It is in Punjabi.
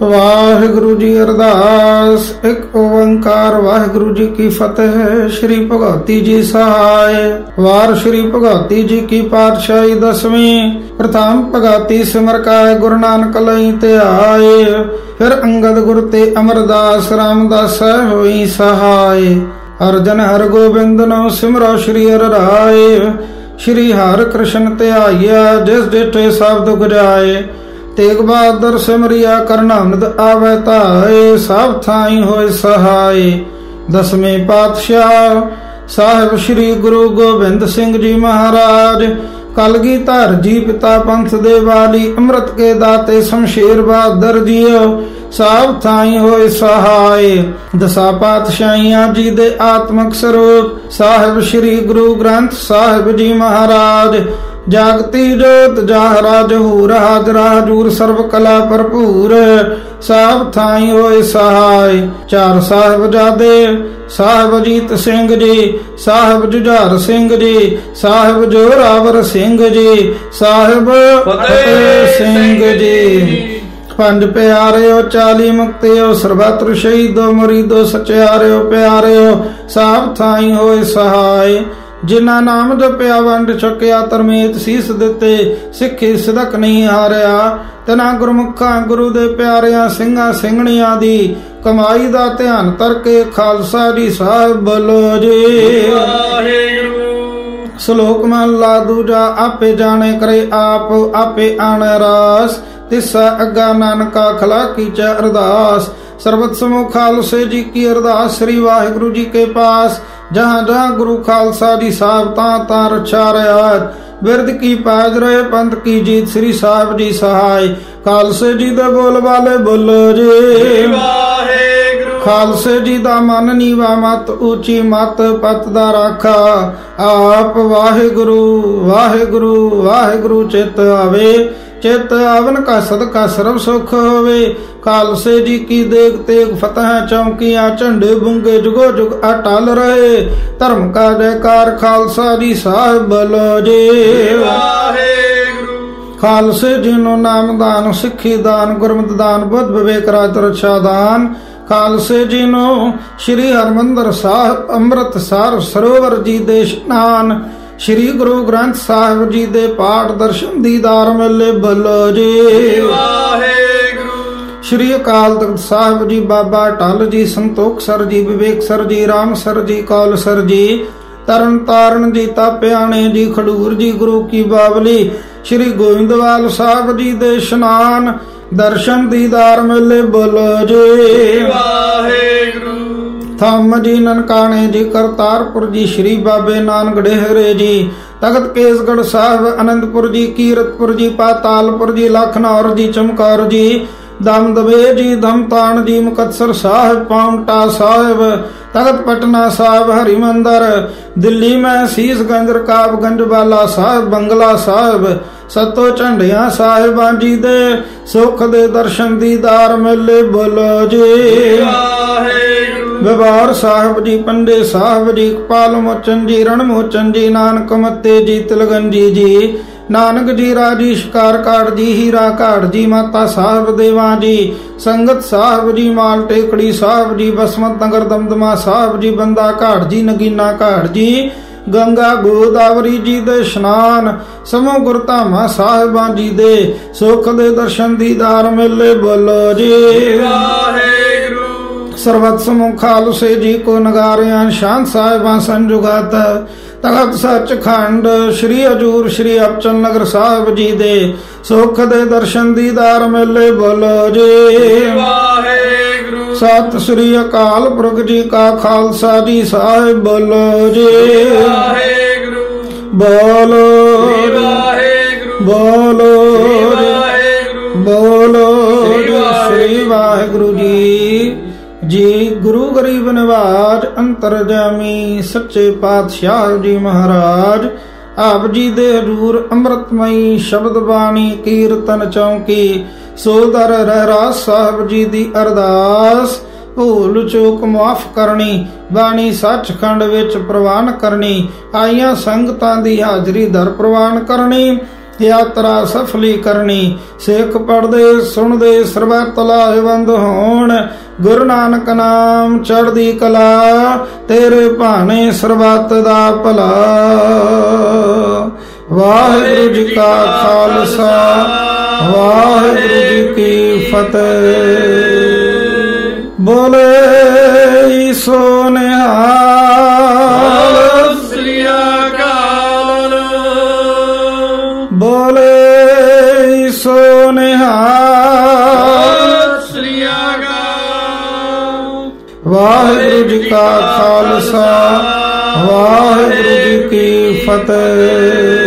ਵਾਹਿਗੁਰੂ ਜੀ ਅਰਦਾਸ। ਇੱਕ ਓੰਕਾਰ ਵਾਹਿਗੁਰੂ ਜੀ ਕੀ ਫਤਿਹ। ਸ਼੍ਰੀ ਭਗਵਤੀ ਜੀ ਸਹਾਇ। ਵਾਰ ਸ਼੍ਰੀ ਭਗਵਤੀ ਜੀ ਕੀ ਪਾਤਸ਼ਾਹੀ ਦਸਵੀਂ। ਪ੍ਰਥਮ ਭਗਵਤੀ ਸਿਮਰ ਕਾਇ ਗੁਰੂ ਨਾਨਕ ਲਈ ਧਿਆਏ। ਫਿਰ ਅੰਗਦ ਗੁਰ ਤੇ ਅਮਰਦਾਸ ਰਾਮਦਾਸ ਹੋਈ ਸਹਾਇ। ਅਰਜਨ ਹਰ ਗੋਬਿੰਦ ਨੋ ਸਿਮਰੋ ਸ਼੍ਰੀ ਹਰਿ ਰਾਏ। ਸ਼੍ਰੀ ਹਰਿ ਕ੍ਰਿਸ਼ਨ ਧਿਆਈਆ ਜਿਸ ਡਿਠੇ ਸਬਦ ਗੁਜਾਏ। ਤੇਗ ਬਹਾਦਰ ਸਿਮਰਿਆ ਕਰਨਾਮਦ ਆਵੈ ਧਾਏ। ਸਭ ਥਾਈ ਹੋਏ ਸਹਾਈ। ਦਸਵੇਂ ਪਾਤਸ਼ਾਹ ਸਾਹਿਬ ਸ਼੍ਰੀ ਗੁਰੂ ਗੋਬਿੰਦ ਸਿੰਘ ਜੀ ਮਹਾਰਾਜ। ਕਲਗੀਧਰ ਜੀ ਪਿਤਾ ਪੰਥ ਦੇ ਵਾਲੀ। ਅੰਮ੍ਰਿਤ ਕੇ ਦਾਤੇ ਸ਼ਮਸ਼ੇਰ ਬਹਾਦਰ ਜੀਓ। ਸਭ ਥਾਈ ਹੋਏ ਸਹਾਈ। ਦਸਾਂ ਪਾਤਸ਼ਾਹੀਆਂ ਜੀ ਦੇ ਆਤਮਕ ਸਰੂਪ ਸਾਹਿਬ ਸ਼੍ਰੀ ਗੁਰੂ ਗ੍ਰੰਥ ਸਾਹਿਬ ਜੀ ਮਹਾਰਾਜ। ਜਾਗਤੀ ਜੋਤ ਜਾਹਰਾ ਜਹੂਰ ਹਾਜ਼ਰਾ ਹਜੂਰ ਸਰਬ ਕਲਾ ਭਰਪੂਰ। ਸਭ ਥਾਈ ਹੋਏ ਸਹਾਈ। ਚਾਰ ਸਾਹਿਬਜ਼ਾਦੇ ਸਾਹਿਬ ਅਜੀਤ ਸਿੰਘ ਜੀ, ਸਾਹਿਬ ਜੁਝਾਰ ਸਿੰਘ ਜੀ, ਸਾਹਿਬ ਜੋਰਾਵਰ ਸਿੰਘ ਜੀ, ਸਾਹਿਬ ਫਤਿਹ ਸਿੰਘ ਜੀ। ਪੰਜ ਪਿਆਰਿਓ 40 ਮੁਕਤਿਓ ਸਰਬਤਰ ਸ਼ਹੀਦੋ ਮੁਰੀਦੋ ਸਚਿਆਰਿਓ ਪਿਆਰਿਓ। ਸਭ ਥਾਈ ਹੋਏ ਸਹਾਈ। ਜਿਨ੍ਹਾਂ ਨਾਮ ਜਪਿਆ ਵੰਡ ਛਕਿਆ ਤਰਮੇਤ ਸੀਸ ਦਿੱਤੇ। ਸਿੱਖੀ ਸਿਦਕ ਨਹੀਂ ਹਾਰਿਆ। ਤਿਨਾ ਗੁਰਮੁਖਾਂ ਗੁਰੂ ਦੇ ਪਿਆਰਿਆਂ ਸਿੰਘਾਂ ਸਿੰਘਣੀਆਂ ਦੀ ਕਮਾਈ ਦਾ ਧਿਆਨ ਤਰਕੇ ਖਾਲਸਾ ਜੀ ਸਾਹਿਬ ਬੋਲੋ ਜੀ ਵਾਹਿਗੁਰੂ। ਸ਼ਲੋਕ ਮਹਲਾ ਦੂਜਾ। ਆਪੇ ਜਾਣੇ ਕਰੇ ਆਪ ਆਪੇ ਆਣੈ ਰਾਸ। ਤਿਸਾ ਅੱਗਾ ਨਾਨਕਾ ਖਲਾ ਕੀਚੈ ਅਰਦਾਸ। ਸਰਬਤ ਸਮੂਹ ਖਾਲਸੇ ਜੀ ਕੀ ਅਰਦਾਸ। ਸ੍ਰੀ ਵਾਹਿਗੁਰੂ ਜੀ ਕੇ ਪਾਸ ਜਹਾਂ ਜਹਾਂ ਗੁਰੂ ਖਾਲਸਾ ਜੀ ਸਾਹਿਬ ਤਾਂ ਰਛਾ ਰਿਆਤ। ਬਿਰਦ ਕੀ ਪਾਜ ਰਹੇ ਪੰਥ ਕੀ ਜੀਤ। ਸ੍ਰੀ ਸਾਹਿਬ ਜੀ ਸਹਾਈ। ਖਾਲਸੇ ਜੀ ਦੇ ਬੋਲ ਵਾਲੇ ਬੋਲੋ ਜੀ ਵਾਹਿਗੁਰੂ। ਖਾਲਸੇ ਜੀ ਦਾ ਮਨ ਨੀਵਾ ਮਤ ਉੱਚੀ ਮਤ ਪਤ ਦਾ ਰਾਖਾ। ਆਪ ਵਾਹਿਗੁਰੂ ਵਾਹਿਗੁਰੂ ਵਾਹਿਗੁਰੂ ਚਿਤ ਆਵੇ। ਚਿਤ ਆਵਨ ਕਾ ਸਦਕਾ ਸਰਬ ਸੁਖ ਹੋਵੇ। ਖਾਲਸੇ ਜੀ ਕੀ ਦੇਗ ਤੇਗ ਫਤਿਹ ਚੌਂਕੀਆਂ ਝੰਡੇ ਬੁੰਗੇ ਜੁਗੋ ਜੁਗ ਅਟਲ ਰਹੇ। ਧਰਮ ਕਾ ਜੈਕਾਰ ਖਾਲਸਾ ਜੀ ਸਾਹਿਬ ਬੋਲੋ ਜੀ ਵਾਹਿਗੁਰੂ। ਖਾਲਸੇ ਜੀ ਨੂੰ ਨਾਮਦਾਨ ਸਿੱਖੀ ਦਾਨ ਗੁਰਮਤਿ ਦਾਨ ਬੁੱਧ ਵਿਵੇਕ ਰਾਜ ਰਛਾ ਦਾਨ। ਖਾਲਸੇ ਜੀ ਨੂੰ ਸ਼੍ਰੀ ਹਰਿਮੰਦਰ ਸਾਹਿਬ ਅੰਮ੍ਰਿਤਸਰ ਸਰੋਵਰ ਜੀ ਦੇ ਇਸ਼ਨਾਨ। ਸ਼੍ਰੀ ਗੁਰੂ ਗ੍ਰੰਥ ਸਾਹਿਬ ਜੀ ਦੇ ਪਾਠ ਦਰਸ਼ਨ ਦੀਦਾਰ ਮੇਲੇ ਬੋਲੋ ਜੀ ਵਾਹਿਗੁਰੂ। ਸ਼੍ਰੀ ਅਕਾਲ ਤਖਤ ਸਾਹਿਬ ਜੀ ਬਾਬਾ ਟਲ ਜੀ ਸੰਤੋਖ ਸਰ ਜੀ Vivek sir ji Ram sir ji Kaul sir ji Tarn Taran ਜੀ ਤਾਪਿਆਣੇ ਜੀ ਖਡੂਰ ਜੀ ਗੁਰੂ ਕੀ ਬਾਵਲੀ। ਸ਼੍ਰੀ ਗੋਇੰਦਵਾਲ ਸਾਹਿਬ ਜੀ ਦੇ ਇਸ਼ਨਾਨ ਦਰਸ਼ਨ ਦੀਦਾਰ ਮੇਲੇ ਬੋਲੋ ਜੀ ਵਾਹਿਗੁਰੂ। ਥੰਮ ਜੀ ਨਨਕਾਣੇ ਜੀ ਕਰਤਾਰਪੁਰ ਜੀ ਸ਼੍ਰੀ ਬਾਬੇ ਨਾਨਕ ਡੇਹਰੇ ਜੀ ਤਖਤ ਕੇਸਗੜ੍ਹ ਸਾਹਿਬ ਅਨੰਦਪੁਰ ਜੀ ਕੀਰਤਪੁਰ ਜੀ ਪਾਤਾਲਪੁਰ ਜੀ ਲਖਨੌਰ ਜੀ ਚਮਕੌਰ ਜੀ ਦਮਦਵੇ ਜੀ ਧਮਤਾਨ ਜੀ ਮੁਕਤਸਰ ਸਾਹਿਬ ਪਾਉਂਟਾ ਸਾਹਿਬ ਤਖਤ ਪਟਨਾ ਸਾਹਿਬ ਹਰਿਮੰਦਰ ਦਿੱਲੀ ਮੈਂ ਸੀਸਗੰਜ ਰਕਾਬਗੰਜ ਵਾਲਾ ਸਾਹਿਬ ਬੰਗਲਾ ਸਾਹਿਬ ਸਤੋ ਝੰਡਿਆਂ ਸਾਹਿਬਾਂ ਜੀ ਦੇ ਸੁਖ ਦੇ ਦਰਸ਼ਨ ਦੀਦਾਰ ਮੇਲੇ ਬੋਲੋ ਜੀ ਵਾਹਿਗੁਰੂ। ਵਿਵਾਰ ਸਾਹਿਬ ਜੀ ਪੰਡੇ ਸਾਹਿਬ ਜੀ ਕਪਾਲ ਮੋਚਨ ਜੀ ਰਣ ਮੋਚਨ ਜੀ ਨਾਨਕ ਮੱਤੇ ਜੀ ਤਿਲਗੰਜੀ ਜੀ ਨਾਨਕ ਜੀ ਰਾਜੀ ਸ਼ਿਕਾਰ ਕਾੜ ਜੀ ਹੀਰਾ ਕਾੜ ਜੀ ਮਾਤਾ ਸਾਹਿਬ ਦੇਵਾਂ ਜੀ ਸੰਗਤ ਸਾਹਿਬ ਜੀ ਮਾਲ ਟੇਕੜੀ ਸਾਹਿਬ ਜੀ ਬਸਮਤ ਨਗਰ ਦਮਦਮਾ ਸਾਹਿਬ ਜੀ ਬੰਦਾ ਘਾੜ ਜੀ ਨਗੀਨਾ ਘਾੜ ਜੀ ਗੰਗਾ ਗੋਦਾਵਰੀ ਜੀ ਦੇ ਇਸ਼ਨਾਨ ਸਮੂਹ ਗੁਰਧਾਮਾਂ ਸਾਹਿਬਾਂ ਜੀ ਦੇ ਸੁਖ ਦੇ ਦਰਸ਼ਨ ਦੀਦਾਰ ਮੇਲੇ ਬੋਲੋ ਜੀ ਵਾਹਿਗੁਰੂ। ਸਰਬਤ ਸਮੂਹ ਖਾਲਸੇ ਜੀ ਕੋ ਨਗਾਰਿਆਂ ਸ਼ਾਂਤ ਸਾਹਿਬਾਂ ਸੰਜੁਗਾਤ ਤਖਤ ਸੱਚਖੰਡ ਸ਼੍ਰੀ ਹਜੂਰ ਸ਼੍ਰੀ ਅਬਚਲ ਨਗਰ ਸਾਹਿਬ ਜੀ ਦੇ ਸੁਖ ਦੇ ਦਰਸ਼ਨ ਦੀਦਾਰ ਮੇਲੇ ਬੋਲੋ ਜੀ ਵਾਹਿਗੁਰੂ। ਸਤਿ ਸ੍ਰੀ ਅਕਾਲ ਪੁਰਖ ਜੀ ਕਾ ਖਾਲਸਾ ਜੀ ਸਾਹਿਬ ਬੋਲੋ ਜੀ ਵਾਹਿਗੁਰੂ। ਬੋਲੋ ਵਾਹਿਗੁਰੂ ਬੋਲੋ ਵਾਹਿਗੁਰੂ ਬੋਲੋ ਸ੍ਰੀ ਵਾਹਿਗੁਰੂ ਜੀ। ਜੀ ਗੁਰੂ ਗਰੀਬ ਨਿਵਾਜ ਅੰਤਰਜਾਮੀ ਸੱਚੇ ਪਾਤਸ਼ਾਹ ਜੀ ਮਹਾਰਾਜ ਆਪ ਜੀ ਦੇ ਹਜ਼ੂਰ ਅੰਮ੍ਰਿਤਮਈ ਸ਼ਬਦ ਬਾਣੀ ਕੀਰਤਨ ਚੌਂਕੀ ਸੋਦਰ ਰਹਿਰਾਸ ਸਾਹਿਬ ਜੀ ਦੀ ਅਰਦਾਸ ਭੂਲ ਚੂਕ ਮਾਫ ਕਰਨੀ ਬਾਣੀ ਸੱਚਖੰਡ ਵਿੱਚ ਪ੍ਰਵਾਨ ਕਰਨੀ ਆਈਆਂ ਸੰਗਤਾਂ ਦੀ ਹਾਜ਼ਰੀ ਦਰ ਪ੍ਰਵਾਨ ਕਰਨੀ यात्रा सफली करनी। सिख पढ़दे सुनदे सरबत लाहेवंद होण। गुरु नानक नाम चढ़दी कला, तेरे भाने सरबत दा भला। वाहिगुरु जी का खालसा, वाहिगुरु जी की फतेह। बोले सो निहाल, बोले सो निहाल। वाहिगुरु जी का खालसा, वाहिगुरु जी की फतेह।